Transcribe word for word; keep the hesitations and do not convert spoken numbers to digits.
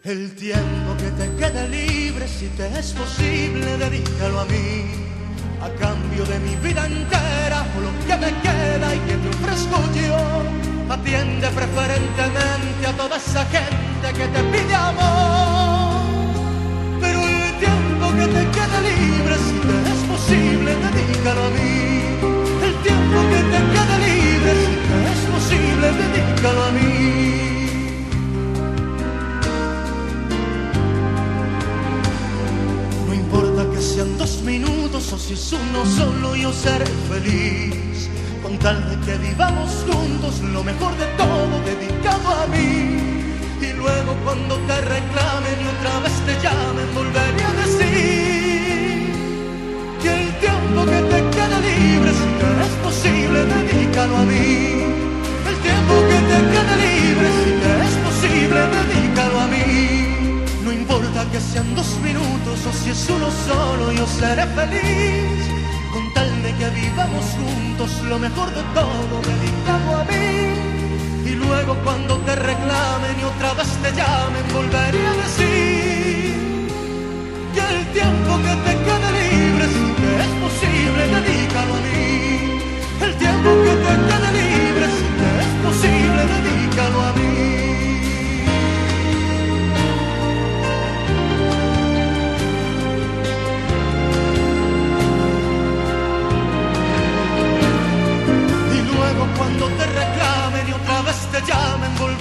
El tiempo que te quede libre, si te es posible, dedícalo a mí. A cambio de mi vida entera, o lo que me queda y que te ofrezco yo. Atiende preferentemente a toda esa gente que te pide amor. Pero el tiempo que te quede libre, si te es posible, dedícalo a mí. El tiempo que te quede libre, si te es posible, dedícalo a mí. No importa que sean dos minutos o si es uno solo, yo seré feliz. Con tal de que vivamos juntos, lo mejor de todo dedicado a mí. Y luego cuando te reclamen y otra vez te llamen, volveré a decir que el tiempo que te quede libre, si te es posible, dedícalo a mí. El tiempo que te quede libre, si te es posible, dedícalo a mí. No importa que sean dos minutos o si es uno solo, yo seré feliz. Con tal de que vivamos juntos, lo mejor de todo dedicado a mí. Y luego cuando te reclamen y otra vez te llamen, volveré a decir que el tiempo que te quede libre, si te es posible, dedícalo a mí. El tiempo que te quede libre, si te es posible, dedícalo a mí. Cuando te reclamen y otra vez te llamen, volveré